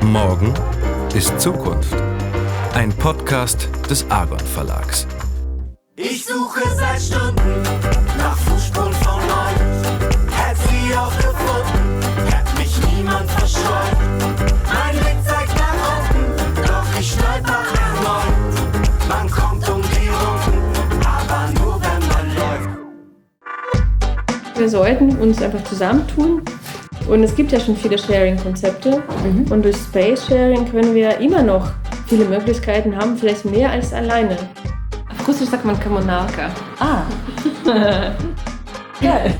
Morgen ist Zukunft. Ein Podcast des Argon Verlags. Ich suche seit Stunden nach Fußspuren von euch. Hätt sie auch gefunden, hätt mich niemand verscheut. Mein Blick zeigt nach unten, doch ich stolper erneut. Man kommt um die Runden, aber nur wenn man läuft. Wir sollten uns einfach zusammentun. Und es gibt ja schon viele Sharing-Konzepte. Und durch Space-Sharing können wir immer noch viele Möglichkeiten haben, vielleicht mehr als alleine. Auf Russisch sagt man Kommunalka. Geil.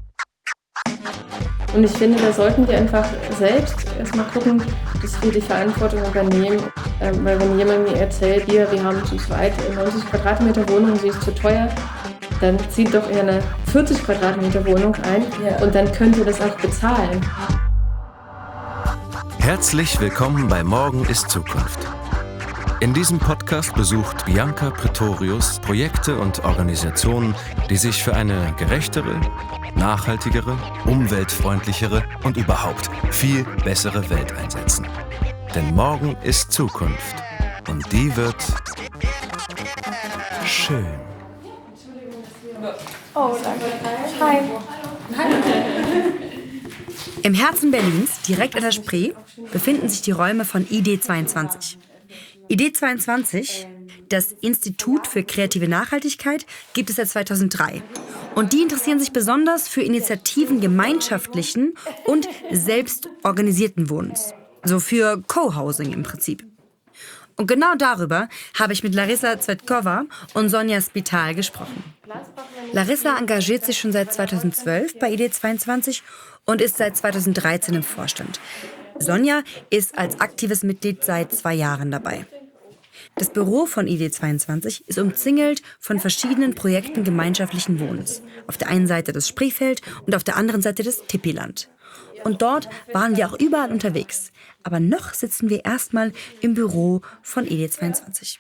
Und ich finde, da sollten wir einfach selbst erstmal gucken, dass wir die Verantwortung übernehmen. Weil wenn jemand mir erzählt, wir haben zu zweit 90 Quadratmeter Wohnung, sie ist zu teuer, dann zieht doch eher eine 40 Quadratmeter Wohnung ein und dann könnt ihr das auch bezahlen. Herzlich willkommen bei Morgen ist Zukunft. In diesem Podcast besucht Bianca Pretorius Projekte und Organisationen, die sich für eine gerechtere, nachhaltigere, umweltfreundlichere und überhaupt viel bessere Welt einsetzen. Denn morgen ist Zukunft und die wird schön. Oh, danke. Hi. Im Herzen Berlins, direkt an der Spree, befinden sich die Räume von ID22. ID22, das Institut für kreative Nachhaltigkeit, gibt es seit 2003. Und die interessieren sich besonders für Initiativen gemeinschaftlichen und selbstorganisierten Wohnens. So für Co-Housing im Prinzip. Und genau darüber habe ich mit Larissa Cvetkova und Sonja Spital gesprochen. Larissa engagiert sich schon seit 2012 bei ID22 und ist seit 2013 im Vorstand. Sonja ist als aktives Mitglied seit 2 Jahren dabei. Das Büro von ID22 ist umzingelt von verschiedenen Projekten gemeinschaftlichen Wohnens. Auf der einen Seite das Spreefeld und auf der anderen Seite das Tippiland. Und dort waren wir auch überall unterwegs. Aber noch sitzen wir erstmal im Büro von ID22.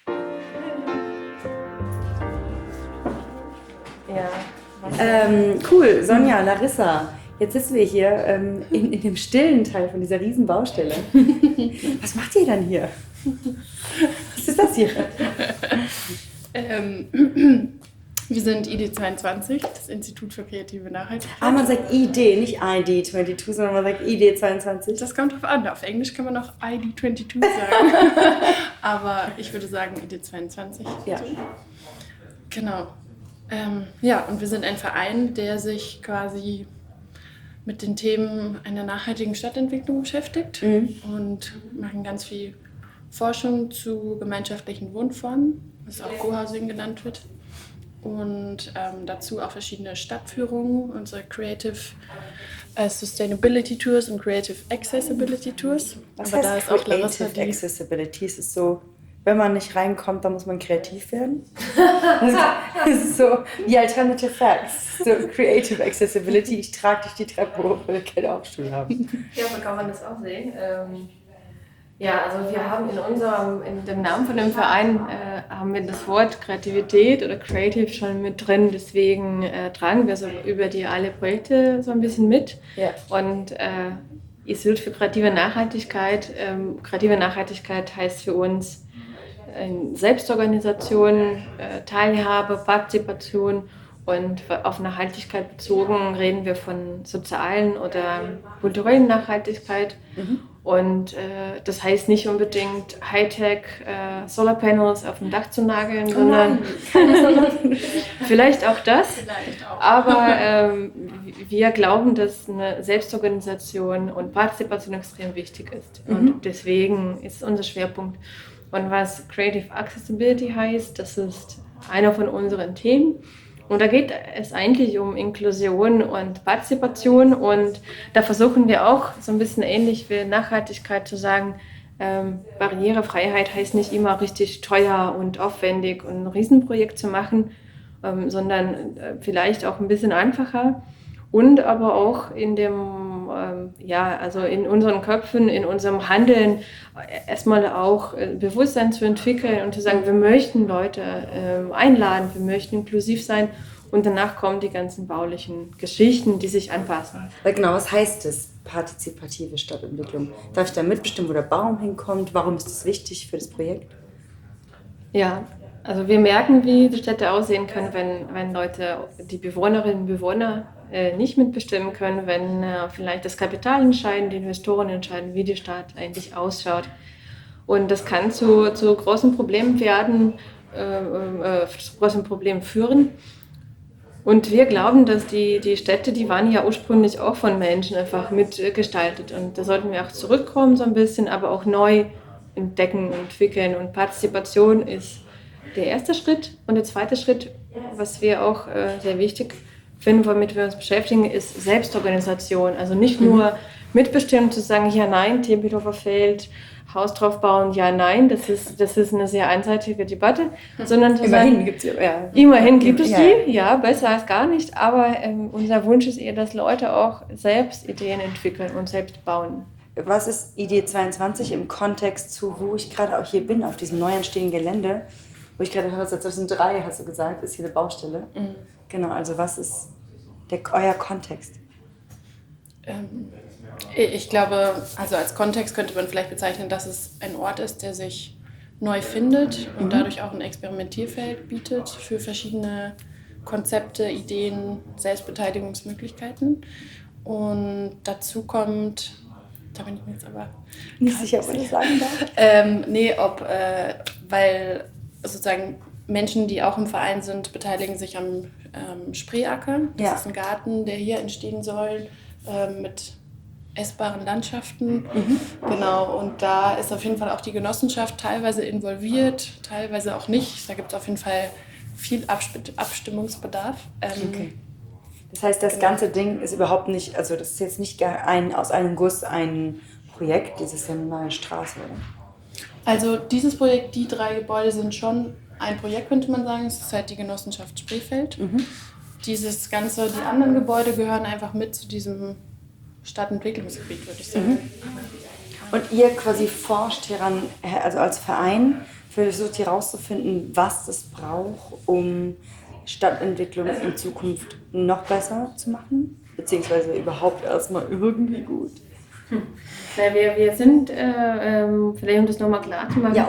Cool, Sonja, Larissa. Jetzt sitzen wir hier in dem stillen Teil von dieser riesen Baustelle. Was macht ihr dann hier? Was ist das hier? Wir sind ID22, das Institut für kreative Nachhaltigkeit. Man sagt ID, nicht ID22, sondern man sagt ID22. Das kommt drauf an. Auf Englisch kann man auch ID22 sagen. Aber ich würde sagen ID22. Ja. So. Genau. Und wir sind ein Verein, der sich quasi mit den Themen einer nachhaltigen Stadtentwicklung beschäftigt und machen ganz viel Forschung zu gemeinschaftlichen Wohnformen, was auch Co-Housing genannt wird. Und dazu auch verschiedene Stadtführungen, unsere Creative Sustainability Tours und Creative Accessibility Tours. Was Aber heißt da ist auch Larissa Creative Accessibility? Es ist so, wenn man nicht reinkommt, dann muss man kreativ werden. Das ist so wie Alternative Facts. So Creative Accessibility, ich trage dich die Treppe hoch, weil wir keinen Aufstuhl haben. Ja, so kann man das auch sehen. Also wir haben in dem Namen von dem Verein haben wir das Wort Kreativität oder Creative schon mit drin, deswegen tragen wir so über die alle Projekte so ein bisschen mit. Ja. Und Institut für kreative Nachhaltigkeit. Kreative Nachhaltigkeit heißt für uns Selbstorganisation, Teilhabe, Partizipation. Und auf Nachhaltigkeit bezogen reden wir von sozialen oder kulturellen Nachhaltigkeit. Und das heißt nicht unbedingt Hightech Solarpanels auf dem Dach zu nageln, sondern vielleicht auch das. Aber wir glauben, dass eine Selbstorganisation und Partizipation extrem wichtig ist. Und deswegen ist unser Schwerpunkt. Und was Creative Accessibility heißt, das ist einer von unseren Themen. Und da geht es eigentlich um Inklusion und Partizipation und da versuchen wir auch so ein bisschen ähnlich wie Nachhaltigkeit zu sagen, Barrierefreiheit heißt nicht immer richtig teuer und aufwendig und ein Riesenprojekt zu machen, sondern vielleicht auch ein bisschen einfacher und aber auch in dem, also in unseren Köpfen, in unserem Handeln erstmal auch Bewusstsein zu entwickeln und zu sagen, wir möchten Leute einladen, wir möchten inklusiv sein Und danach kommen die ganzen baulichen Geschichten, die sich anpassen. Genau, was heißt das, partizipative Stadtentwicklung? Darf ich da mitbestimmen, wo der Baum hinkommt? Warum ist das wichtig für das Projekt? Ja, also wir merken, wie die Städte aussehen können, wenn Leute, die Bewohnerinnen und Bewohner nicht mitbestimmen können, wenn vielleicht das Kapital entscheiden, die Investoren entscheiden, wie die Stadt eigentlich ausschaut. Und das kann zu großen Problemen werden, zu großen Problemen führen. Und wir glauben, dass die Städte, die waren ja ursprünglich auch von Menschen einfach mitgestaltet. Und da sollten wir auch zurückkommen so ein bisschen, aber auch neu entdecken und entwickeln. Und Partizipation ist der erste Schritt. Und der zweite Schritt, was wir auch sehr wichtig finden, womit wir uns beschäftigen, ist Selbstorganisation. Also nicht nur mitbestimmen, zu sagen, ja, nein, Tempelhofer Feld, Haus drauf bauen, ja, nein, das ist eine sehr einseitige Debatte, sondern zu sagen, immerhin gibt es die, ja, besser als gar nicht, aber unser Wunsch ist eher, dass Leute auch selbst Ideen entwickeln und selbst bauen. Was ist Idee 22 im Kontext zu, wo ich gerade auch hier bin, auf diesem neu entstehenden Gelände, wo ich gerade höre, seit 2003, hast du gesagt, ist hier eine Baustelle. Genau, also was ist euer Kontext? Ich glaube, also als Kontext könnte man vielleicht bezeichnen, dass es ein Ort ist, der sich neu findet und dadurch auch ein Experimentierfeld bietet für verschiedene Konzepte, Ideen, Selbstbeteiligungsmöglichkeiten. Und dazu kommt, da bin ich mir jetzt aber nicht sicher, ob ich das sagen darf. Weil sozusagen Menschen, die auch im Verein sind, beteiligen sich am Spreeacker. Das ist ein Garten, der hier entstehen soll, mit essbaren Landschaften. Genau, und da ist auf jeden Fall auch die Genossenschaft teilweise involviert, teilweise auch nicht. Da gibt es auf jeden Fall viel Abstimmungsbedarf. Okay. Das heißt, das ganze Ding ist überhaupt nicht, also das ist jetzt nicht aus einem Guss ein Projekt, das ist ja eine neue Straße, oder? Also dieses Projekt, die 3 Gebäude sind schon ein Projekt, könnte man sagen. Es ist halt die Genossenschaft Spreefeld. Dieses ganze, die anderen Gebäude gehören einfach mit zu diesem Stadtentwicklungsgebiet, würde ich sagen. Und ihr quasi forscht hieran, also als Verein, versucht hier rauszufinden, was es braucht, um Stadtentwicklung in Zukunft noch besser zu machen? Beziehungsweise überhaupt erstmal irgendwie gut? Wir sind, vielleicht um das nochmal klar zu machen,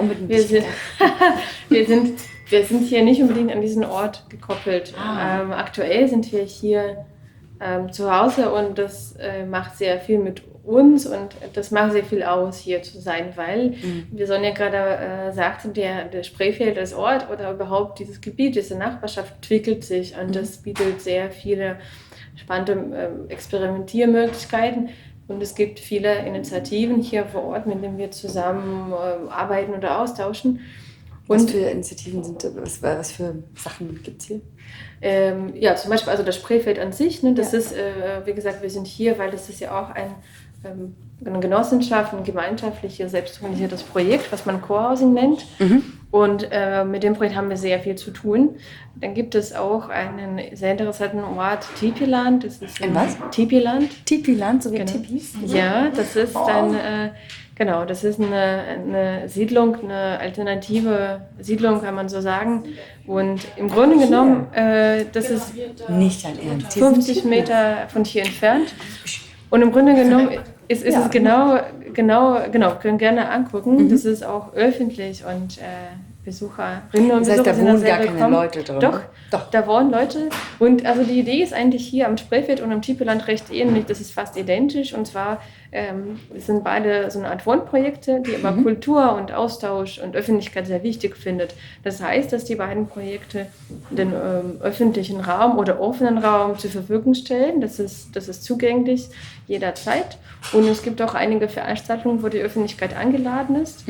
wir sind hier nicht unbedingt an diesen Ort gekoppelt. Aktuell sind wir hier zu Hause und das macht sehr viel mit uns und das macht sehr viel aus, hier zu sein, weil, wie Sonja gerade sagte, der Spreefeld als Ort oder überhaupt dieses Gebiet, diese Nachbarschaft entwickelt sich und das bietet sehr viele spannende Experimentiermöglichkeiten. Und es gibt viele Initiativen hier vor Ort, mit denen wir zusammen arbeiten oder austauschen. Was für Initiativen sind das? Was für Sachen gibt es hier? Ja, zum Beispiel also das Spreefeld an sich. Ne, das ist, wie gesagt, wir sind hier, weil das ist ja auch eine Genossenschaft, ein gemeinschaftliches, selbstorganisiertes Projekt, was man Co-Housing nennt. Und mit dem Projekt haben wir sehr viel zu tun. Dann gibt es auch einen sehr interessanten Ort, Tipiland. Das ist ein was? Tipiland. Tipiland, so wie Genau. Tipis? Ja, das ist genau, das ist eine Siedlung, eine alternative Siedlung, kann man so sagen. Und im Grunde genommen, das ist nicht dein Ernst. 50 Meter von hier entfernt. Und im Grunde genommen ist es genau, können gerne angucken. Das ist auch öffentlich und Besucherinnen und Besucher da sind wohnen sehr gar keine willkommen. Leute drin? Doch, da wohnen Leute. Und also die Idee ist eigentlich hier am Spreefeld und am Tipiland recht ähnlich. Das ist fast identisch. Und zwar sind beide so eine Art Wohnprojekte, die aber Kultur und Austausch und Öffentlichkeit sehr wichtig findet. Das heißt, dass die beiden Projekte den öffentlichen Raum oder offenen Raum zur Verfügung stellen. Das ist zugänglich jederzeit. Und es gibt auch einige Veranstaltungen, wo die Öffentlichkeit eingeladen ist.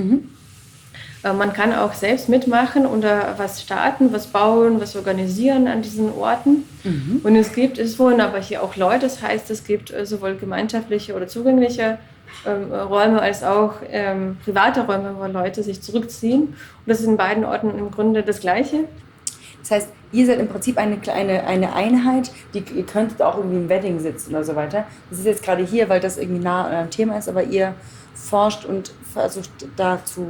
Man kann auch selbst mitmachen oder was starten, was bauen, was organisieren an diesen Orten. Und es wohnen aber hier auch Leute, das heißt, es gibt sowohl gemeinschaftliche oder zugängliche Räume als auch private Räume, wo Leute sich zurückziehen. Und das ist in beiden Orten im Grunde das Gleiche. Das heißt, ihr seid im Prinzip eine Einheit, ihr könntet auch irgendwie im Wedding sitzen oder so weiter. Das ist jetzt gerade hier, weil das irgendwie nah an eurem Thema ist, aber ihr forscht und versucht da zu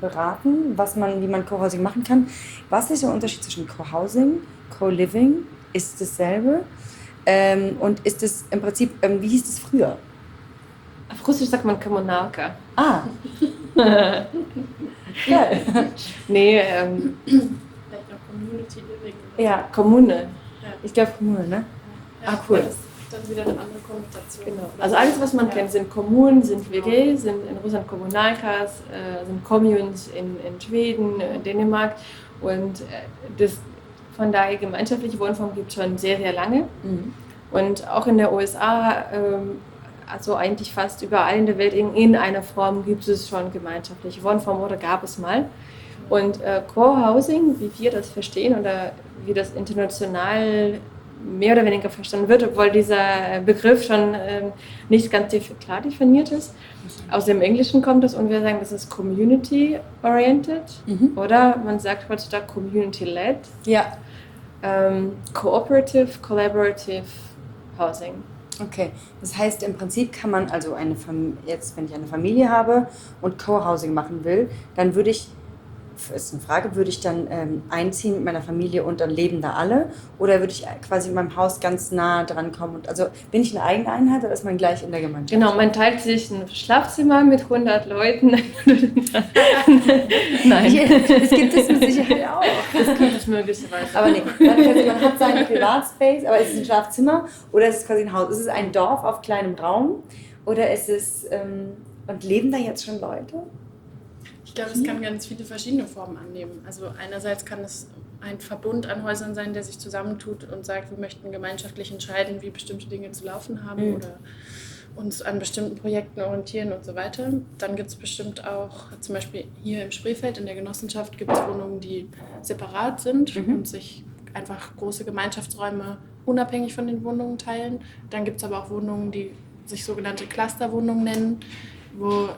beraten, wie man Co-Housing machen kann. Was ist der Unterschied zwischen Co-Housing, Co-Living, ist dasselbe. Und ist es im Prinzip, wie hieß es früher? Auf Russisch sagt man Kommunalka. Ah. Ja. Nee, Vielleicht auch Community Living. Ja, Kommune. Ja. ich glaube Kommune, ne? Ja, Ah, cool. Das ist dann wieder eine andere Konnotation. Genau. Also alles, was man kennt, sind Kommunen, sind WG, sind in Russland Kommunalkas, sind Communes in Schweden, Dänemark. Und von daher gemeinschaftliche Wohnform gibt es schon sehr, sehr lange. Mhm. Und auch in der USA, also eigentlich fast überall in der Welt, in einer Form gibt es schon gemeinschaftliche Wohnform oder gab es mal. Und Co-Housing, wie wir das verstehen oder wie das international mehr oder weniger verstanden wird, obwohl dieser Begriff schon nicht ganz klar definiert ist. Aus dem Englischen kommt es und wir sagen, das ist community-oriented oder man sagt heutzutage community-led, Ja, cooperative, collaborative housing. okay. Das heißt, im Prinzip kann man also jetzt, wenn ich eine Familie habe und Co-Housing machen will, dann würde ich, ist eine Frage, würde ich dann einziehen mit meiner Familie und dann leben da alle? Oder würde ich quasi in meinem Haus ganz nah dran kommen? Und also bin ich eine eigene Einheit oder ist man gleich in der Gemeinschaft? Genau, man teilt sich ein Schlafzimmer mit 100 Leuten. Nein. Das gibt es mit Sicherheit auch. Das könnte es möglicherweise. Aber nee, man hat seinen Privatspace, aber ist es ein Schlafzimmer oder ist es quasi ein Haus? Ist es ein Dorf auf kleinem Raum oder ist es, und leben da jetzt schon Leute? Ich glaube, es kann ganz viele verschiedene Formen annehmen. Also einerseits kann es ein Verbund an Häusern sein, der sich zusammentut und sagt, wir möchten gemeinschaftlich entscheiden, wie bestimmte Dinge zu laufen haben oder uns an bestimmten Projekten orientieren und so weiter. Dann gibt es bestimmt auch, zum Beispiel hier im Spreefeld in der Genossenschaft gibt es Wohnungen, die separat sind und sich einfach große Gemeinschaftsräume unabhängig von den Wohnungen teilen. Dann gibt es aber auch Wohnungen, die sich sogenannte Clusterwohnungen nennen, wo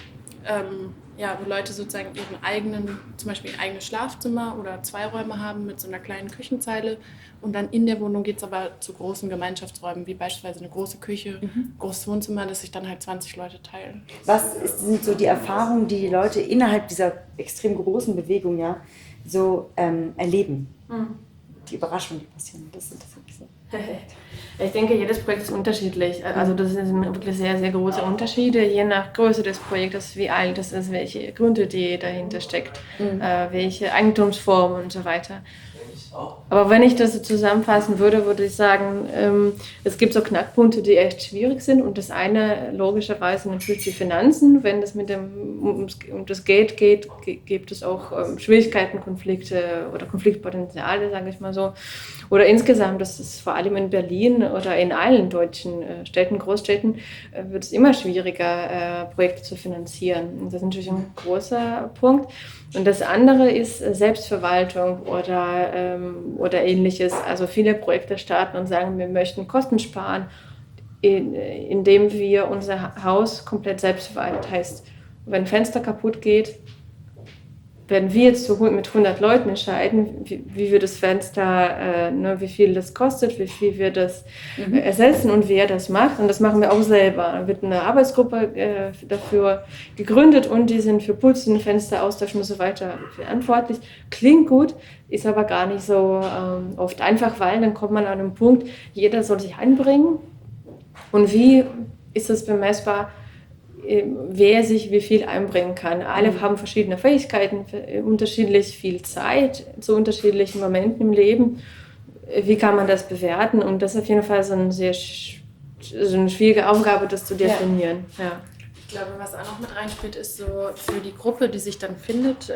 Leute sozusagen zum Beispiel ein eigenes Schlafzimmer oder 2 Räume haben mit so einer kleinen Küchenzeile und dann in der Wohnung geht es aber zu großen Gemeinschaftsräumen, wie beispielsweise eine große Küche, großes Wohnzimmer, das sich dann halt 20 Leute teilen. Was sind so die Erfahrungen, die Leute innerhalb dieser extrem großen Bewegung so erleben? Die Überraschungen, die passieren, das interessiert mich so. Ich denke, jedes Projekt ist unterschiedlich. Also das sind wirklich sehr, sehr große Unterschiede, je nach Größe des Projektes, wie alt es ist, welche Grundidee dahinter steckt, welche Eigentumsform und so weiter. Aber wenn ich das so zusammenfassen würde, würde ich sagen, es gibt so Knackpunkte, die echt schwierig sind. Und das eine logischerweise natürlich die Finanzen. Wenn es um das Geld geht, gibt es auch Schwierigkeiten, Konflikte oder Konfliktpotenziale, sage ich mal so. Oder insgesamt, das ist vor allem in Berlin oder in allen deutschen Städten, Großstädten, wird es immer schwieriger, Projekte zu finanzieren. Und das ist natürlich ein großer Punkt. Und das andere ist Selbstverwaltung oder Ähnliches. Also viele Projekte starten und sagen, wir möchten Kosten sparen, indem wir unser Haus komplett selbst verwalten. Heißt, wenn ein Fenster kaputt geht, werden wir jetzt mit 100 Leuten entscheiden, wie wir das Fenster, wie viel das kostet, wie viel wir das ersetzen und wer das macht. Und das machen wir auch selber. Dann wird eine Arbeitsgruppe dafür gegründet und die sind für Putzen, Fenster austauschen und so weiter verantwortlich. Klingt gut, ist aber gar nicht so oft einfach, weil dann kommt man an einen Punkt, jeder soll sich einbringen. Und wie ist es bemessbar, wer sich wie viel einbringen kann. Alle haben verschiedene Fähigkeiten, unterschiedlich viel Zeit zu unterschiedlichen Momenten im Leben. Wie kann man das bewerten? Und das ist auf jeden Fall so eine schwierige Aufgabe, das zu definieren. Ja. Ich glaube, was auch noch mit reinspielt, ist so für die Gruppe, die sich dann findet,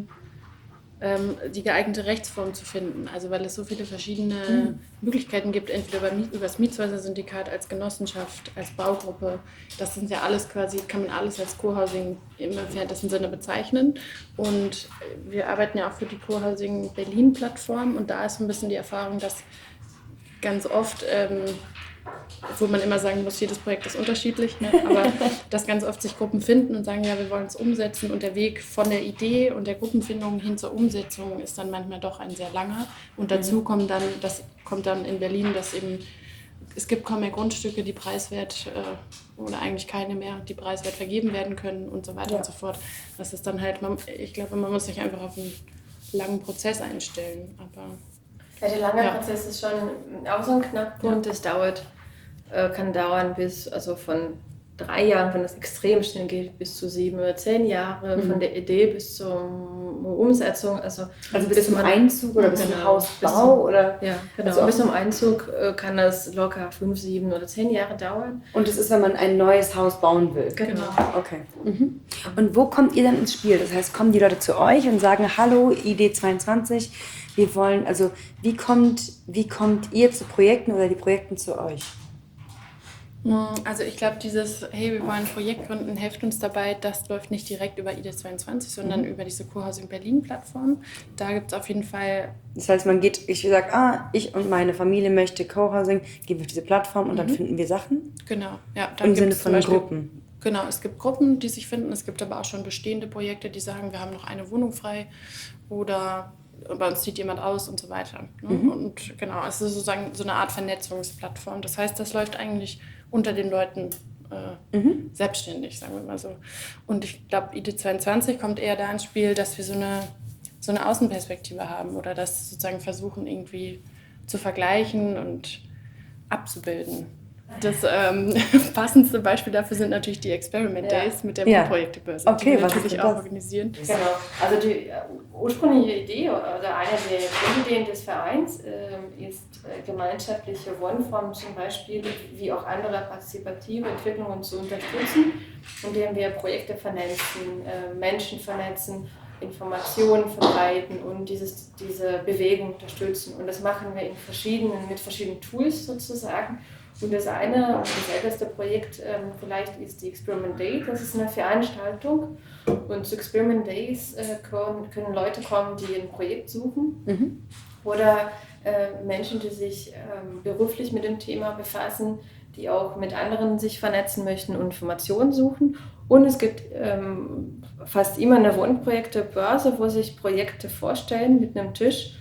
die geeignete Rechtsform zu finden. Also weil es so viele verschiedene Möglichkeiten gibt, entweder über das Mietshäuser-Syndikat als Genossenschaft, als Baugruppe. Das sind ja alles quasi, kann man alles als Co-Housing im entferntesten Sinne bezeichnen. Und wir arbeiten ja auch für die Co-Housing Berlin-Plattform und da ist so ein bisschen die Erfahrung, dass ganz oft, obwohl man immer sagen muss, jedes Projekt ist unterschiedlich, ne? Aber dass ganz oft sich Gruppen finden und sagen, ja, wir wollen es umsetzen und der Weg von der Idee und der Gruppenfindung hin zur Umsetzung ist dann manchmal doch ein sehr langer. Und dazu kommt dann in Berlin, dass eben, es gibt kaum mehr Grundstücke, die preiswert oder eigentlich keine mehr, die preiswert vergeben werden können und so weiter und so fort. Das ist dann halt, ich glaube, man muss sich einfach auf einen langen Prozess einstellen, aber... Ja, der lange Prozess ist schon auch so ein Knackpunkt. Das kann dauern von 3 Jahren, wenn das extrem schnell geht, bis zu 7 oder 10 Jahre, von der Idee bis zur Umsetzung. Also bis zum Einzug oder bis zum Hausbau? Ja, genau. Also bis zum Einzug kann das locker 5, 7 oder 10 Jahre dauern. Und das ist, wenn man ein neues Haus bauen will? Genau. Okay. Und wo kommt ihr dann ins Spiel? Das heißt, kommen die Leute zu euch und sagen, hallo, ID22, wir wollen, also wie kommt ihr zu Projekten oder die Projekten zu euch? Also ich glaube, hey, wir wollen ein Projekt gründen, helft uns dabei, das läuft nicht direkt über ID22, sondern über diese Co-Housing Berlin-Plattform. Da gibt es auf jeden Fall... Das heißt, ich und meine Familie möchte Co-Housing, gehen wir auf diese Plattform und dann finden wir Sachen? Genau, ja. Im Sinne von Gruppen? Genau, es gibt Gruppen, die sich finden, es gibt aber auch schon bestehende Projekte, die sagen, wir haben noch eine Wohnung frei oder bei uns zieht jemand aus und so weiter. Ne? Und genau, es ist sozusagen so eine Art Vernetzungsplattform. Das heißt, das läuft eigentlich unter den Leuten selbstständig, sagen wir mal so. Und ich glaube, ID22 kommt eher da ins Spiel, dass wir so eine Außenperspektive haben oder das sozusagen versuchen irgendwie zu vergleichen und abzubilden. Das passendste Beispiel dafür sind natürlich die Experiment Days mit der Wohnprojektebörse, die wir natürlich auch organisieren. Genau, also die ursprüngliche Idee oder eine der Grundideen des Vereins ist gemeinschaftliche Wohnformen zum Beispiel wie auch andere partizipative Entwicklungen zu unterstützen, indem wir Projekte vernetzen, Menschen vernetzen, Informationen verbreiten und diese Bewegung unterstützen. Und das machen wir mit verschiedenen Tools sozusagen. Und das eine und das älteste Projekt vielleicht ist die Experiment Day. Das ist eine Veranstaltung. Und zu Experiment Days können Leute kommen, die ein Projekt suchen. Oder Menschen, die sich beruflich mit dem Thema befassen, die auch mit anderen sich vernetzen möchten und Informationen suchen. Und es gibt fast immer eine Wohnprojektebörse, wo sich Projekte vorstellen mit einem Tisch,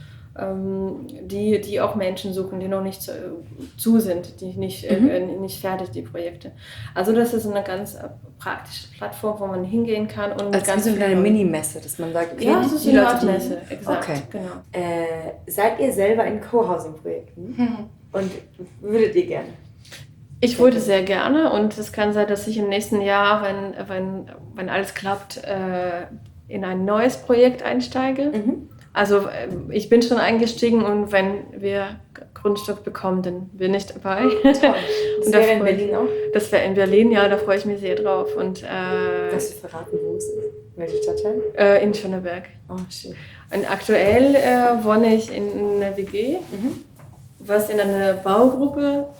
die auch Menschen suchen, die noch nicht zu sind, die nicht fertig, die Projekte. Also das ist eine ganz praktische Plattform, wo man hingehen kann. Und also ganz so eine kleine Minimesse, dass man sagt, okay, ja, das ist die eine Leute, Art Messe, exakt. Okay. Genau. Seid ihr selber in Co-Housing-Projekten? Und würdet ihr gerne? Ich würde sehr gerne und es kann sein, dass ich im nächsten Jahr, wenn alles klappt, in ein neues Projekt einsteige. Also ich bin schon eingestiegen und wenn wir Grundstück bekommen, dann bin ich dabei. Das wäre in Berlin auch? Das wäre in Berlin, ja, da freue ich mich sehr drauf. Und, kannst du verraten, wo es ist? Welcher Stadtteil? In Schöneberg. Oh, schön. Und aktuell wohne ich in einer WG, was in einer Baugruppe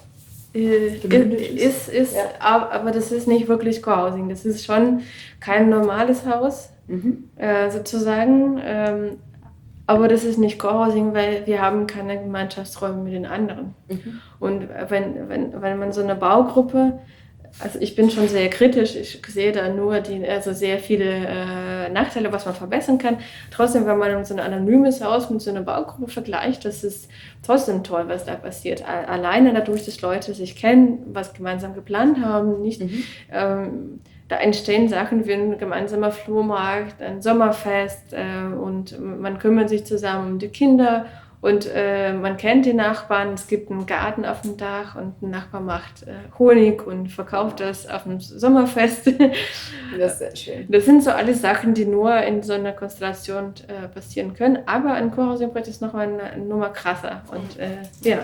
ist ja. Aber das ist nicht wirklich Co-Housing. Das ist schon kein normales Haus, sozusagen. Aber das ist nicht Co-Housing, weil wir haben keine Gemeinschaftsräume mit den anderen. Und wenn man so eine Baugruppe, also ich bin schon sehr kritisch, ich sehe da nur sehr viele Nachteile, was man verbessern kann. Trotzdem, wenn man so ein anonymes Haus mit so einer Baugruppe vergleicht, das ist trotzdem toll, was da passiert. Alleine dadurch, dass Leute sich kennen, was gemeinsam geplant haben, nicht... Da entstehen Sachen wie ein gemeinsamer Flohmarkt, ein Sommerfest und man kümmert sich zusammen um die Kinder und man kennt die Nachbarn. Es gibt einen Garten auf dem Dach und ein Nachbar macht Honig und verkauft das auf dem Sommerfest. Das ist sehr schön. Das sind so alles Sachen, die nur in so einer Konstellation passieren können. Aber ein Co-Housing-Projekt ist noch eine Nummer krasser. Und ja.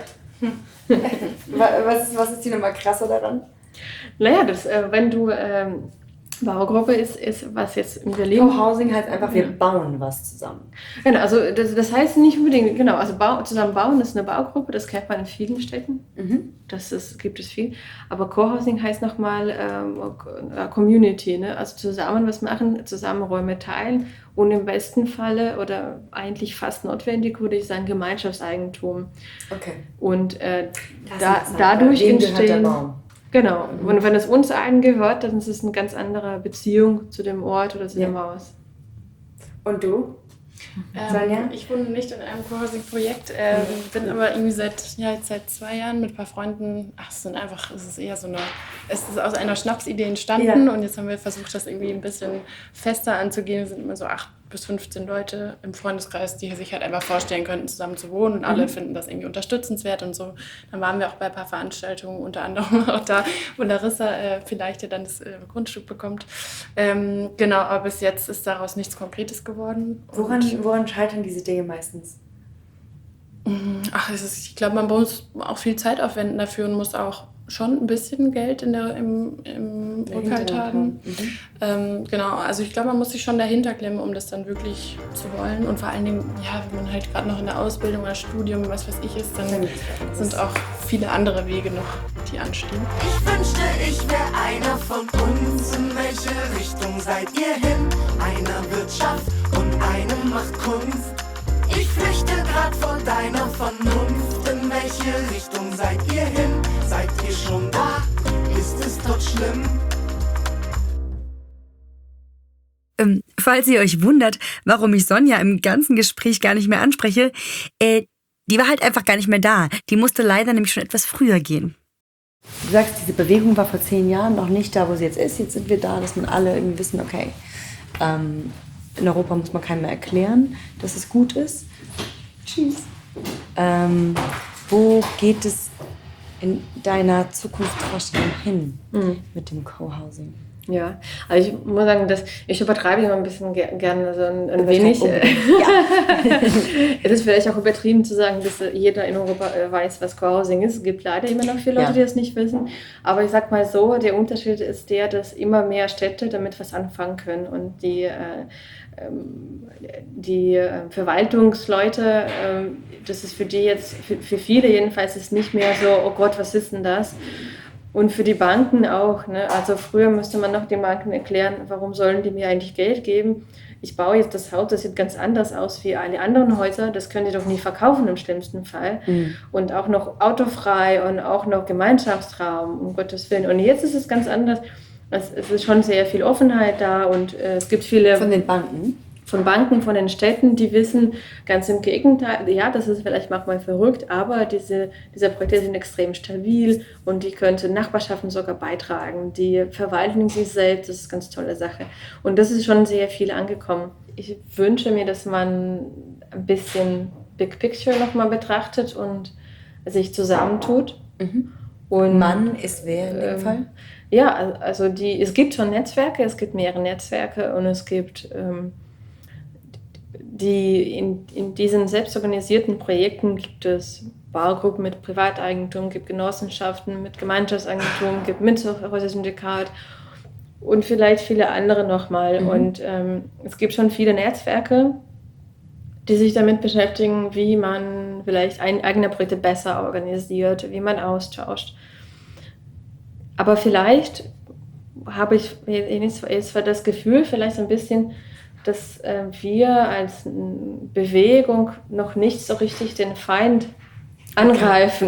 Was ist die Nummer krasser daran? Naja, wenn du Baugruppe ist, was jetzt in Berlin... Co-Housing heißt einfach, wir bauen was zusammen. Genau, also das heißt nicht unbedingt, genau, also zusammen bauen ist eine Baugruppe, das kennt man in vielen Städten, gibt es viel. Aber Co-Housing heißt nochmal Community, ne? Also zusammen was machen, zusammen Räume teilen und im besten Falle oder eigentlich fast notwendig, würde ich sagen, Gemeinschaftseigentum. Okay. Und dadurch entstehen... Der Baum. Genau, und wenn es uns allen gehört, dann ist es eine ganz andere Beziehung zu dem Ort oder zu dem Haus. Und du? Ich wohne nicht in einem Co-Housing-Projekt, bin aber irgendwie seit 2 Jahren mit ein paar Freunden, es ist aus einer Schnapsidee entstanden und jetzt haben wir versucht, das irgendwie ein bisschen fester anzugehen. Wir sind immer so 8 bis 15 Leute im Freundeskreis, die sich halt einfach vorstellen könnten, zusammen zu wohnen und alle finden das irgendwie unterstützenswert und so. Dann waren wir auch bei ein paar Veranstaltungen, unter anderem auch da, wo Larissa vielleicht ja dann das Grundstück bekommt. Genau, aber bis jetzt ist daraus nichts Konkretes geworden. Woran scheitern diese Dinge meistens? Ich glaube, man muss auch viel Zeit aufwenden dafür und muss auch schon ein bisschen Geld im Rückhalt haben. Genau, also ich glaube, man muss sich schon dahinter klemmen, um das dann wirklich zu wollen. Und vor allen Dingen, ja, wenn man halt gerade noch in der Ausbildung oder Studium, was weiß ich, ist, dann sind auch viele andere Wege noch, die anstehen. Ich wünschte, ich wäre einer von uns. In welche Richtung seid ihr hin? Einer Wirtschaft und einem macht Kunst. Ich flüchte grad vor deiner Vernunft. In welche Richtung seid ihr hin? Seid ihr schon da? Ist es dort schlimm? Falls ihr euch wundert, warum ich Sonja im ganzen Gespräch gar nicht mehr anspreche, die war halt einfach gar nicht mehr da. Die musste leider nämlich schon etwas früher gehen. Du sagst, diese Bewegung war vor 10 Jahren noch nicht da, wo sie jetzt ist. Jetzt sind wir da, dass man alle irgendwie wissen, okay, in Europa muss man keinem mehr erklären, dass es gut ist. Tschüss. Wo geht es in deiner Zukunftsvorstellung hin mit dem Co-Housing? Ja, also ich muss sagen, dass ich übertreibe immer ein bisschen gerne so ein wenig. Es ist vielleicht auch übertrieben zu sagen, dass jeder in Europa weiß, was Co-Housing ist. Es gibt leider immer noch viele Leute, die das nicht wissen. Aber ich sag mal so, der Unterschied ist der, dass immer mehr Städte damit was anfangen können und die Verwaltungsleute, das ist für die jetzt, für viele jedenfalls, ist nicht mehr so, oh Gott, was ist denn das? Und für die Banken auch. Ne? Also früher müsste man noch den Banken erklären, warum sollen die mir eigentlich Geld geben? Ich baue jetzt das Haus, das sieht ganz anders aus wie alle anderen Häuser, das können die doch nie verkaufen im schlimmsten Fall. Und auch noch autofrei und auch noch Gemeinschaftsraum, um Gottes Willen. Und jetzt ist es ganz anders. Es ist schon sehr viel Offenheit da und es gibt viele... Von den Banken? Von Banken, von den Städten, die wissen, ganz im Gegenteil, ja, das ist vielleicht manchmal verrückt, aber diese Projekte sind extrem stabil und die können zu Nachbarschaften sogar beitragen. Die verwalten sich selbst, das ist eine ganz tolle Sache. Und das ist schon sehr viel angekommen. Ich wünsche mir, dass man ein bisschen Big Picture nochmal betrachtet und sich zusammentut. Und Mann ist wer in dem Fall? Ja, also es gibt schon Netzwerke, es gibt mehrere Netzwerke und es gibt... in diesen selbstorganisierten Projekten gibt es Baugruppen mit Privateigentum, gibt Genossenschaften mit Gemeinschaftseigentum, gibt Mietshäuser-Syndikat und vielleicht viele andere nochmal. Und es gibt schon viele Netzwerke, die sich damit beschäftigen, wie man vielleicht eigene Projekte besser organisiert, wie man austauscht. Aber vielleicht habe ich jetzt das Gefühl, vielleicht ein bisschen, dass wir als Bewegung noch nicht so richtig den Feind angreifen.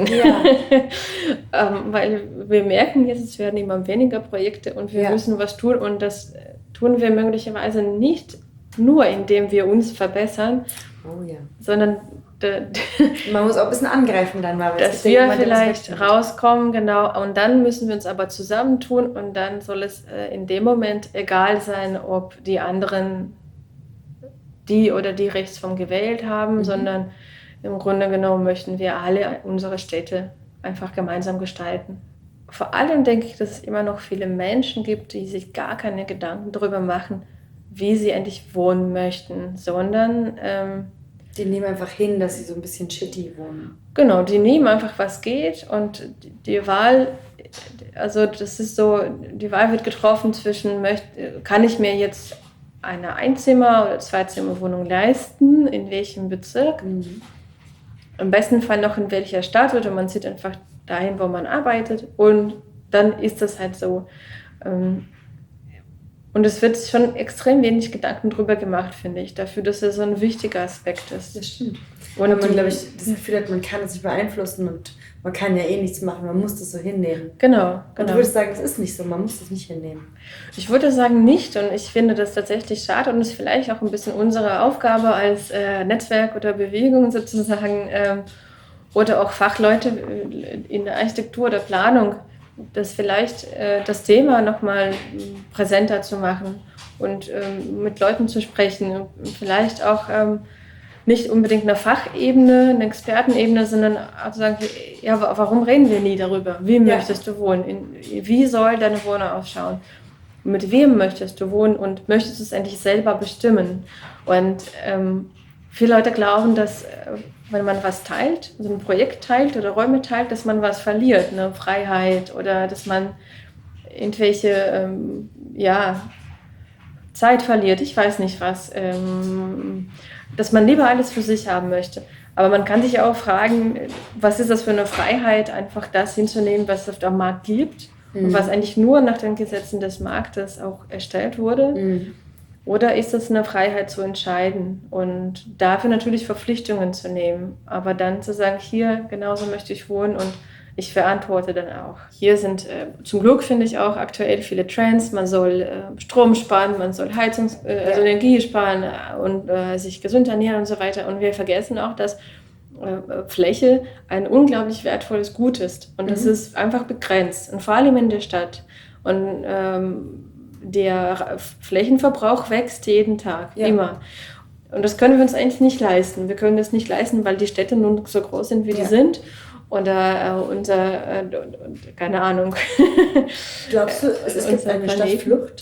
Weil wir merken jetzt, es werden immer weniger Projekte und wir müssen was tun. Und das tun wir möglicherweise nicht nur, indem wir uns verbessern, sondern man muss auch ein bisschen angreifen dann mal. Dass wir vielleicht rauskommen, genau. Und dann müssen wir uns aber zusammentun und dann soll es in dem Moment egal sein, ob die anderen die oder die Rechtsform gewählt haben, sondern im Grunde genommen möchten wir alle unsere Städte einfach gemeinsam gestalten. Vor allem denke ich, dass es immer noch viele Menschen gibt, die sich gar keine Gedanken darüber machen, wie sie endlich wohnen möchten, sondern die nehmen einfach hin, dass sie so ein bisschen shitty wohnen. Genau, die nehmen einfach, was geht und die Wahl, also das ist so, die Wahl wird getroffen zwischen, kann ich mir jetzt eine Einzimmer- oder Zweizimmerwohnung leisten, in welchem Bezirk, im besten Fall noch in welcher Stadt oder man zieht einfach dahin, wo man arbeitet und dann ist das halt so. Und es wird schon extrem wenig Gedanken drüber gemacht, finde ich, dafür, dass es so ein wichtiger Aspekt ist. Das stimmt. Und man, glaube ich, das Gefühl hat, man kann es nicht beeinflussen und man kann ja eh nichts machen, man muss das so hinnehmen. Genau. Und du würdest sagen, es ist nicht so, man muss das nicht hinnehmen. Ich würde sagen nicht und ich finde das tatsächlich schade und es ist vielleicht auch ein bisschen unsere Aufgabe als Netzwerk oder Bewegung sozusagen oder auch Fachleute in der Architektur oder Planung, das vielleicht das Thema nochmal präsenter zu machen und mit Leuten zu sprechen. Und vielleicht auch nicht unbedingt eine Fachebene, eine Expertenebene, sondern auch zu sagen, ja, warum reden wir nie darüber? Wie möchtest du wohnen? Wie soll deine Wohnung ausschauen? Mit wem möchtest du wohnen und möchtest du es endlich selber bestimmen? Und viele Leute glauben, dass wenn man was teilt, so ein Projekt teilt oder Räume teilt, dass man was verliert, eine Freiheit oder dass man irgendwelche Zeit verliert, ich weiß nicht was, dass man lieber alles für sich haben möchte. Aber man kann sich auch fragen, was ist das für eine Freiheit, einfach das hinzunehmen, was es auf dem Markt gibt und was eigentlich nur nach den Gesetzen des Marktes auch erstellt wurde. Oder ist es eine Freiheit zu entscheiden und dafür natürlich Verpflichtungen zu nehmen, aber dann zu sagen, hier, genauso möchte ich wohnen und ich verantworte dann auch. Hier sind zum Glück, finde ich, auch aktuell viele Trends. Man soll Strom sparen, man soll also Energie sparen und sich gesund ernähren und so weiter. Und wir vergessen auch, dass Fläche ein unglaublich wertvolles Gut ist. Und das ist einfach begrenzt. Und vor allem in der Stadt. Und der Flächenverbrauch wächst jeden Tag, immer. Und das können wir uns eigentlich nicht leisten. Wir können das nicht leisten, weil die Städte nun so groß sind, wie die sind. Oder keine Ahnung. Glaubst du, es gibt eine Stadtflucht?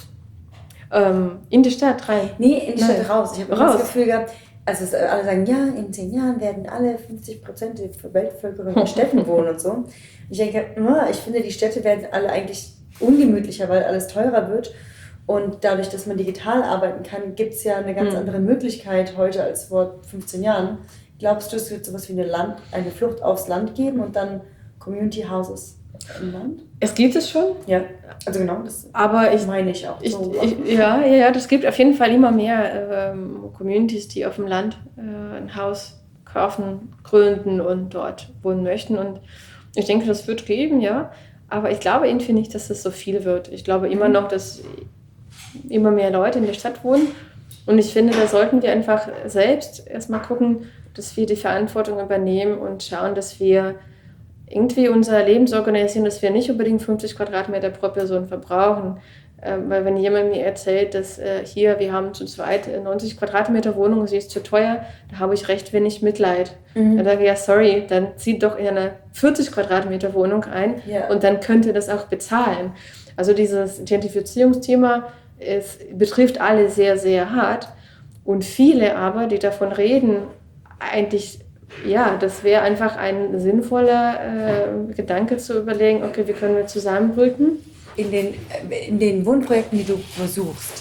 In die Stadt rein? Nee, in die Stadt raus. Ich habe das Gefühl gehabt, also alle sagen, ja, in 10 Jahren werden alle 50% der Weltbevölkerung in Städten wohnen und so. Ich denke, ich finde, die Städte werden alle eigentlich ungemütlicher, weil alles teurer wird. Und dadurch, dass man digital arbeiten kann, gibt es ja eine ganz andere Möglichkeit heute als vor 15 Jahren. Glaubst du, es wird sowas wie eine Flucht aufs Land geben und dann Community Houses im Land? Es gibt es schon. Ja, also genau, das meine ich auch. Ja, das gibt auf jeden Fall immer mehr Communities, die auf dem Land ein Haus kaufen, gründen und dort wohnen möchten. Und ich denke, das wird geben, ja. Aber ich glaube irgendwie nicht, dass es so viel wird. Ich glaube immer noch, dass immer mehr Leute in der Stadt wohnen. Und ich finde, da sollten wir einfach selbst erstmal gucken, dass wir die Verantwortung übernehmen und schauen, dass wir irgendwie unser Leben so organisieren, dass wir nicht unbedingt 50 Quadratmeter pro Person verbrauchen. Weil wenn jemand mir erzählt, dass wir haben zu zweit 90 Quadratmeter Wohnung, sie ist zu teuer, da habe ich recht wenig Mitleid. Dann sage ich, ja sorry, dann zieht doch in eine 40 Quadratmeter Wohnung ein und dann könnt ihr das auch bezahlen. Also dieses Gentrifizierungsthema, es betrifft alle sehr, sehr hart. Und viele aber, die davon reden, eigentlich, das wäre einfach ein sinnvoller Gedanke zu überlegen, okay, wie können wir zusammenrücken? In den Wohnprojekten, die du besuchst,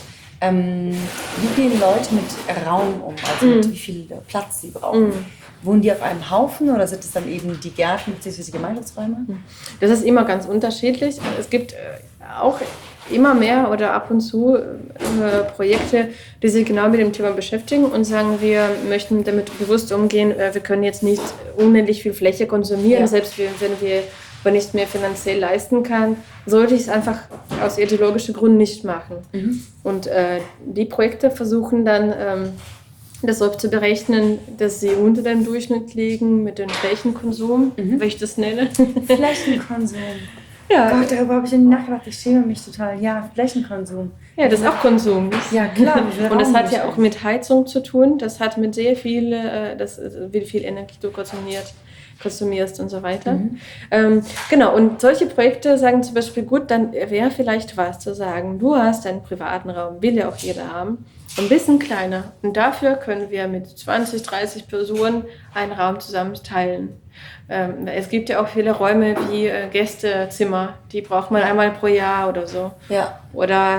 wie gehen Leute mit Raum um, also mit wie viel Platz sie brauchen? Wohnen die auf einem Haufen oder sind es dann eben die Gärten bzw. die Gemeinschaftsräume? Das ist immer ganz unterschiedlich. Es gibt auch immer mehr oder ab und zu Projekte, die sich genau mit dem Thema beschäftigen und sagen, wir möchten damit bewusst umgehen, wir können jetzt nicht unendlich viel Fläche konsumieren, selbst wenn wir nicht mehr finanziell leisten kann, sollte ich es einfach aus ideologischen Gründen nicht machen. Und die Projekte versuchen dann, das so zu berechnen, dass sie unter dem Durchschnitt liegen mit dem Flächenkonsum, wie ich das nenne. Flächenkonsum. Ja. Gott, darüber habe ich nicht nachgedacht. Ich schäme mich total. Ja, Flächenkonsum. Ja, das ist auch Konsum. Ja, klar. Und das hat ja auch mit Heizung zu tun. Das hat mit sehr viel, wie viel Energie du konsumierst und so weiter. Genau, und solche Projekte sagen zum Beispiel, gut, dann wäre vielleicht was zu sagen, du hast einen privaten Raum, will ja auch jeder haben, ein bisschen kleiner. Und dafür können wir mit 20, 30 Personen einen Raum zusammen teilen. Es gibt ja auch viele Räume wie Gästezimmer, die braucht man einmal pro Jahr oder so. Ja. Oder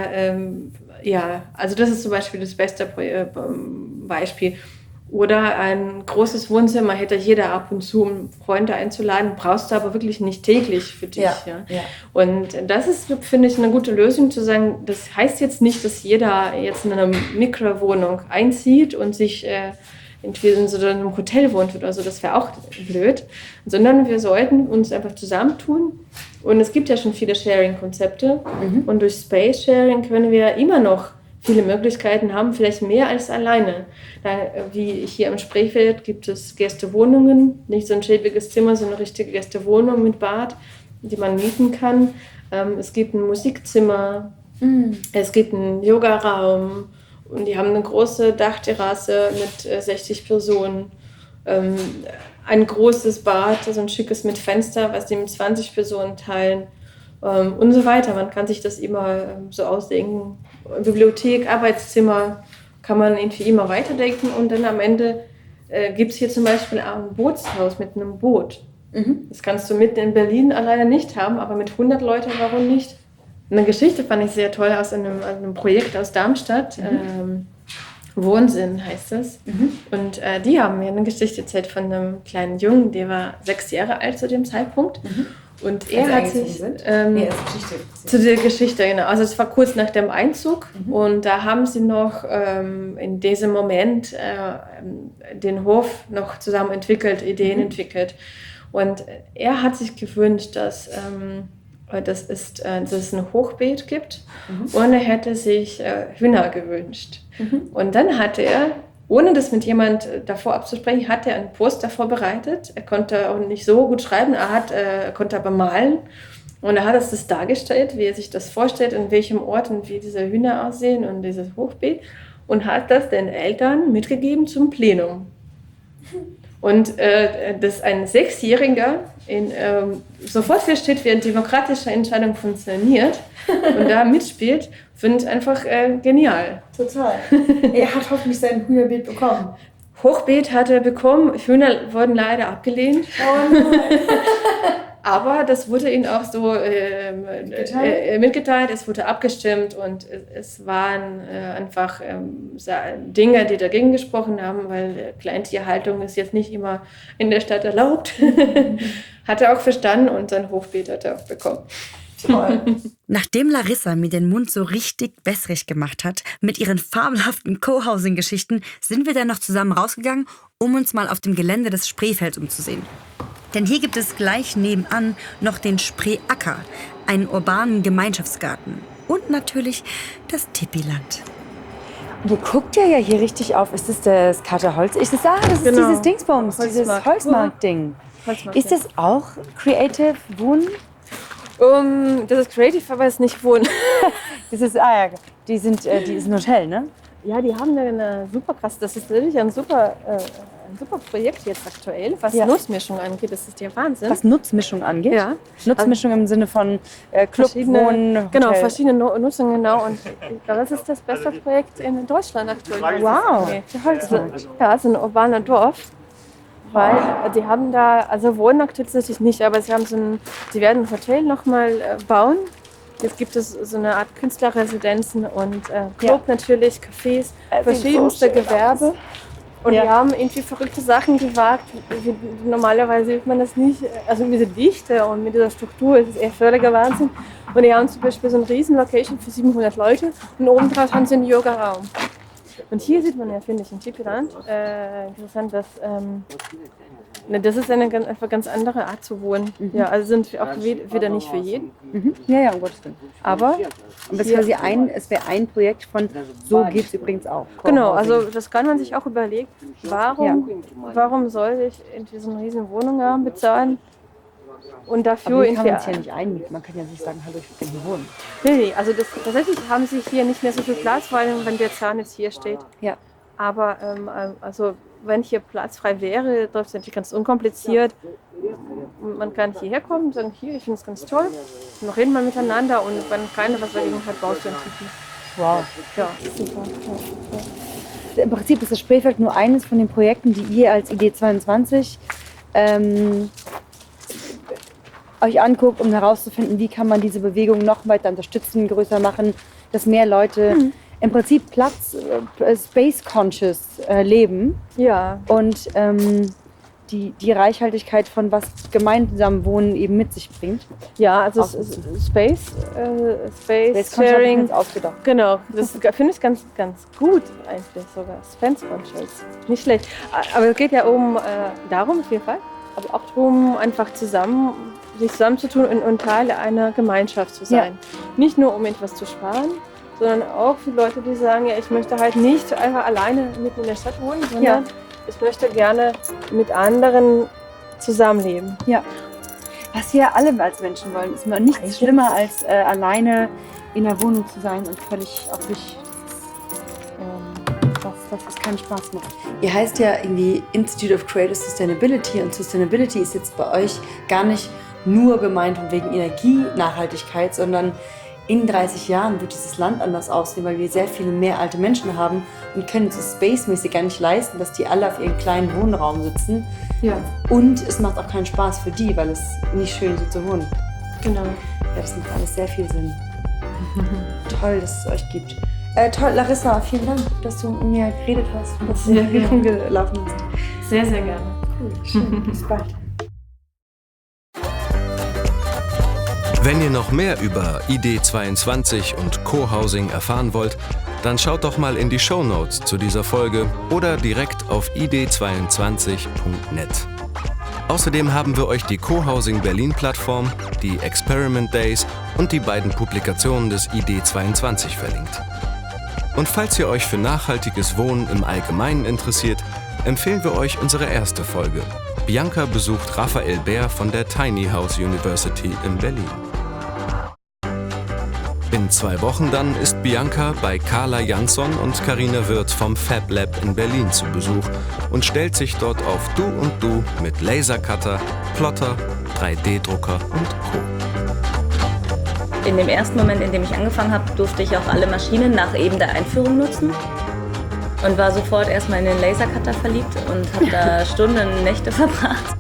also das ist zum Beispiel das beste Beispiel. Oder ein großes Wohnzimmer hätte jeder ab und zu, um Freunde einzuladen, brauchst du aber wirklich nicht täglich für dich. Ja. Und das ist, finde ich, eine gute Lösung zu sagen, das heißt jetzt nicht, dass jeder jetzt in einer Mikrowohnung einzieht und sich irgendwie in so einem Hotel wohnt oder so, das wäre auch blöd, sondern wir sollten uns einfach zusammentun. Und es gibt ja schon viele Sharing-Konzepte und durch Space-Sharing können wir immer noch viele Möglichkeiten haben, vielleicht mehr als alleine. Wie hier im Spreefeld gibt es Gästewohnungen, nicht so ein schäbiges Zimmer, sondern eine richtige Gästewohnung mit Bad. die man mieten kann. Es gibt ein Musikzimmer, es gibt einen Yogaraum und die haben eine große Dachterrasse mit 60 Personen. Ein großes Bad, so ein schickes mit Fenster, was die mit 20 Personen teilen und so weiter. Man kann sich das immer so ausdenken. Bibliothek, Arbeitszimmer kann man irgendwie immer weiterdenken und dann am Ende gibt es hier zum Beispiel auch ein Bootshaus mit einem Boot. Das kannst du mitten in Berlin alleine nicht haben, aber mit 100 Leuten, warum nicht? Eine Geschichte fand ich sehr toll aus einem Projekt aus Darmstadt. Wohnsinn heißt es. Und die haben mir eine Geschichte erzählt von einem kleinen Jungen, der war 6 Jahre alt zu dem Zeitpunkt. Und er hat sich zu der Geschichte, genau. Also es war kurz nach dem Einzug und da haben sie noch in diesem Moment den Hof noch zusammen entwickelt, Ideen entwickelt. Und er hat sich gewünscht, dass es ein Hochbeet gibt und er hätte sich Hühner gewünscht. Und dann hatte er, ohne das mit jemand davor abzusprechen, hat er einen Poster vorbereitet. Er konnte auch nicht so gut schreiben, er konnte aber malen. Und er hat das dargestellt, wie er sich das vorstellt, in welchem Ort und wie diese Hühner aussehen und dieses Hochbeet. Und hat das den Eltern mitgegeben zum Plenum. Und dass ein 6-Jähriger sofort versteht, wie eine demokratische Entscheidung funktioniert und da mitspielt, finde ich einfach genial. Total. Er hat hoffentlich sein Hühnerbeet bekommen. Hochbeet hat er bekommen, Hühner wurden leider abgelehnt. Oh nein. Aber das wurde ihnen auch so mitgeteilt, es wurde abgestimmt und es waren einfach Dinge, die dagegen gesprochen haben, weil Kleintierhaltung ist jetzt nicht immer in der Stadt erlaubt. Hat er auch verstanden und sein Hochbeet hat er auch bekommen. Toll. Nachdem Larissa mir den Mund so richtig wässrig gemacht hat mit ihren fabelhaften Co-Housing-Geschichten, sind wir dann noch zusammen rausgegangen, um uns mal auf dem Gelände des Spreefelds umzusehen. Denn hier gibt es gleich nebenan noch den Spreeacker, einen urbanen Gemeinschaftsgarten und natürlich das Tippiland. Du guckt ja hier richtig auf. Ist das das Kater Holz? Das ist dieses Dingsbums, dieses Holzmarkt-Ding. Ist das auch Creative Wohnen? Das ist Creative, aber es ist nicht Wohnen. Das ist, die ist ein Hotel, ne? Ja, die haben eine super krass, das ist wirklich ein super Projekt jetzt aktuell, was Nutzmischung angeht, das ist der Wahnsinn. Was Nutzmischung angeht? Ja. Nutzmischung im Sinne von Club, Wohnen, Hotel. Genau, verschiedene Nutzungen, genau. Und ich glaube, das ist das beste Projekt in Deutschland aktuell. Wow, der Holzmarkt. Ja, es ist ein urbaner Dorf. Weil die haben da, also Wohnen aktuell tatsächlich nicht, aber sie werden ein Hotel nochmal bauen. Jetzt gibt es so eine Art Künstlerresidenzen und Club natürlich, Cafés, verschiedenste Gewerbe. Und die haben irgendwie verrückte Sachen gewagt. Normalerweise sieht man das nicht. Also mit dieser Dichte und mit dieser Struktur ist es eher völliger Wahnsinn. Und die haben zum Beispiel so eine riesen Location für 700 Leute und oben drauf haben sie einen Yoga-Raum. Und hier sieht man ja, finde ich, in Tippiland interessant, dass das ist eine ganz andere Art zu wohnen. Ja, also sind auch wieder nicht für jeden. Ja, um Gottes Willen. Aber das wäre ein Projekt von so geht es übrigens auch. Genau, also das kann man sich auch überlegen. Warum soll ich irgendwie so eine riesen Wohnung bezahlen? Und dafür aber kann man es ja nicht einmieten. Man kann ja nicht sagen, hallo, ich will hier wohnen. Nee, also tatsächlich haben sie hier nicht mehr so viel Platz, weil wenn der Zahn jetzt hier steht. Ja. Aber also wenn hier Platz frei wäre, läuft es natürlich ganz unkompliziert. Man kann hierher kommen und sagen, hier, ich finde es ganz toll. Und noch reden wir miteinander und wenn keiner was dagegen hat, baust du ein Tipi. Wow. Ja, super. Ja. Im Prinzip ist das Spreefeld nur eines von den Projekten, die ihr als Idee 22 euch anguckt, um herauszufinden, wie kann man diese Bewegung noch weiter unterstützen, größer machen, dass mehr Leute im Prinzip space-conscious leben. Ja. Und die Reichhaltigkeit von was gemeinsam Wohnen eben mit sich bringt. Ja, also Space Sharing. Ausgedacht. Genau, das finde ich ganz, ganz gut eigentlich sogar. Space-conscious. Nicht schlecht. Aber es geht ja darum auf jeden Fall, aber auch darum, einfach sich zusammenzutun und Teil einer Gemeinschaft zu sein. Ja. Nicht nur, um etwas zu sparen, sondern auch für Leute, die sagen, ja, ich möchte halt nicht einfach alleine mitten in der Stadt wohnen, sondern ich möchte gerne mit anderen zusammenleben. Ja. Was wir alle als Menschen wollen, ist nichts schlimmer als alleine in der Wohnung zu sein und völlig auf sich. Das ist keinen Spaß macht. Ihr heißt ja irgendwie Institute of Creative Sustainability und Sustainability ist jetzt bei euch gar nicht nur gemeint wegen Energienachhaltigkeit, sondern in 30 Jahren wird dieses Land anders aussehen, weil wir sehr viele mehr alte Menschen haben und können es spacemäßig gar nicht leisten, dass die alle auf ihren kleinen Wohnraum sitzen. Ja. Und es macht auch keinen Spaß für die, weil es nicht schön ist, so zu wohnen. Genau. Ja, das macht alles sehr viel Sinn. Toll, dass es euch gibt. Toll, Larissa, vielen Dank, dass du mit mir geredet hast und dass du hier rumgelaufen bist. Sehr, sehr gerne. Cool, schön, bis bald. Wenn ihr noch mehr über ID22 und Co-Housing erfahren wollt, dann schaut doch mal in die Shownotes zu dieser Folge oder direkt auf id22.net. Außerdem haben wir euch die Co-Housing Berlin-Plattform, die Experiment Days und die beiden Publikationen des ID22 verlinkt. Und falls ihr euch für nachhaltiges Wohnen im Allgemeinen interessiert, empfehlen wir euch unsere erste Folge. Bianca besucht Raphael Bär von der Tiny House University in Berlin. In 2 Wochen dann ist Bianca bei Carla Jansson und Carina Wirth vom Fab Lab in Berlin zu Besuch und stellt sich dort auf Du und Du mit Lasercutter, Plotter, 3D-Drucker und Co. In dem ersten Moment, in dem ich angefangen habe, durfte ich auch alle Maschinen nach eben der Einführung nutzen und war sofort erstmal in den Lasercutter verliebt und habe da Stunden, Nächte verbracht.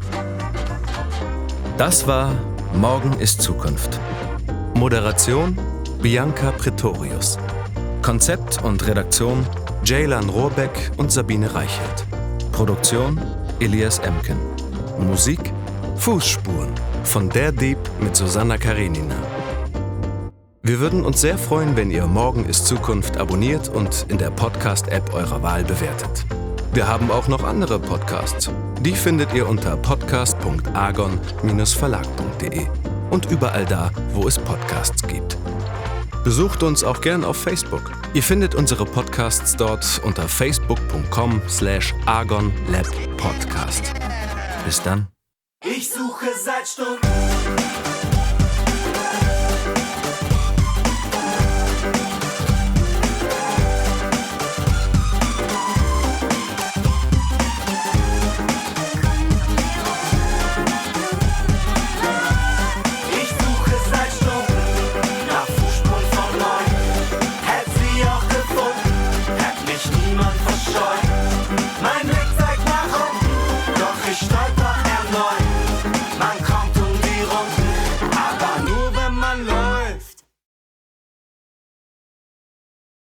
Das war Morgen ist Zukunft. Moderation Bianca Pretorius. Konzept und Redaktion Ceylan Rohrbeck und Sabine Reichelt. Produktion Elias Emken. Musik Fußspuren von Der Dieb mit Susanna Karenina. Wir würden uns sehr freuen, wenn ihr Morgen ist Zukunft abonniert und in der Podcast-App eurer Wahl bewertet. Wir haben auch noch andere Podcasts. Die findet ihr unter podcast.argon-verlag.de und überall da, wo es Podcasts gibt. Besucht uns auch gern auf Facebook. Ihr findet unsere Podcasts dort unter facebook.com/argonlabpodcast. Bis dann. Ich suche seit Stunden